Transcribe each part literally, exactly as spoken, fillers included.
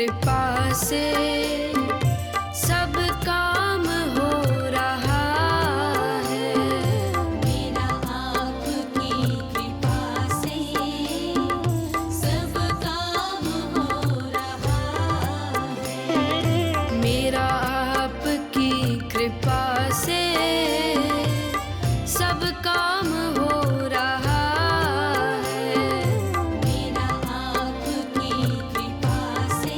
कृपा से सब काम हो रहा है। मेरा आपकी कृपा से सब काम हो रहा है। मेरा आपकी कृपा से सब काम हो रहा है। मेरा आपकी कृपा से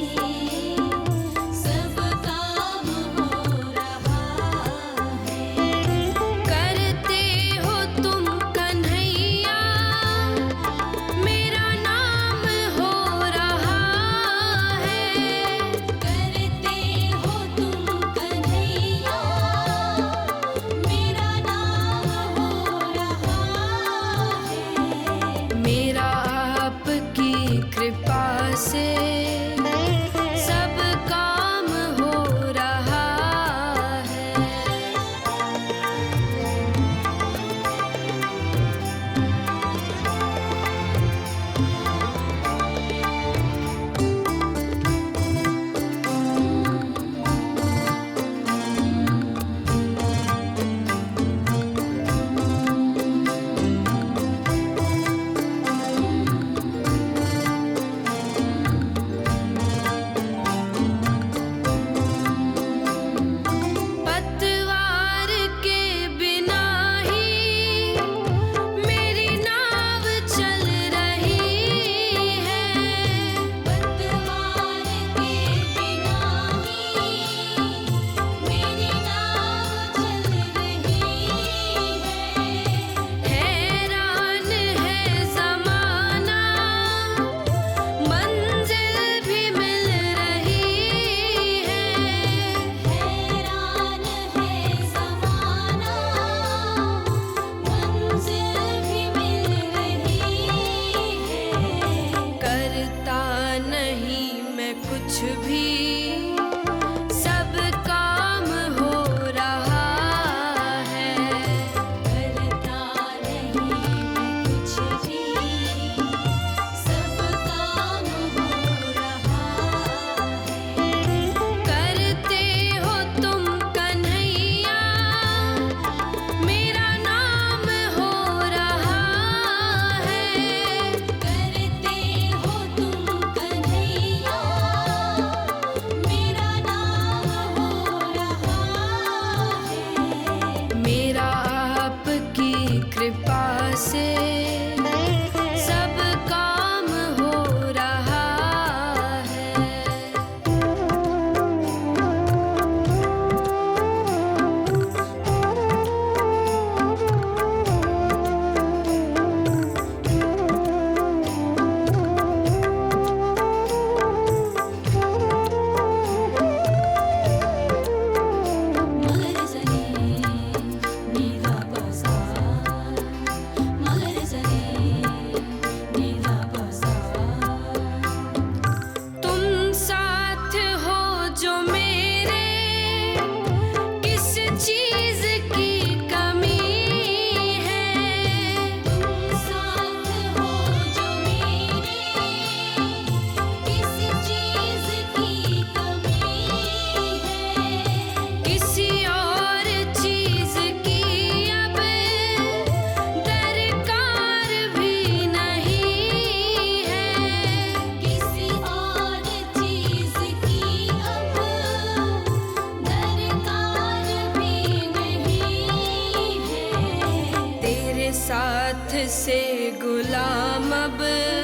सब काम हो रहा है। करते हो तुम कन्हैया मेरा नाम हो रहा है। करते हो तुम कन्हैया मेरा नाम हो रहा है। मेरा आपकी कृपा से सब काम हो रहा है। पतवार के बिना ही मेरी नाव चल रही है। पतवार के बिना ही मेरी नाव चल रही है। हैरान है ज़माना मंजिल भी मिल रही है। हैरान है ज़माना मंजिल भी मिल रही है। करता नहीं मैं कुछ भी सब काम हो रहा है। करता नहीं मैं कुछ भी सब काम हो रहा है। करते हो तुम कन्हैया मेरा नाम हो रहा है। करते हो तुम कन्हैया मेरा नाम हो रहा है। मेरा आपकी कृपा से सब काम हो रहा है। मगर जरे मेरा बसा मगर जरे मेरा बसा तुम साथ हो जो मेरे किस चीज की कमी है। तुम साथ हो जो मेरे किस चीज़ की कमी है। किसी और चीज की अब दरकार भी नहीं है। किसी और चीज़ की अब दरकार भी नहीं है। तेरे साथ से गुलाम अब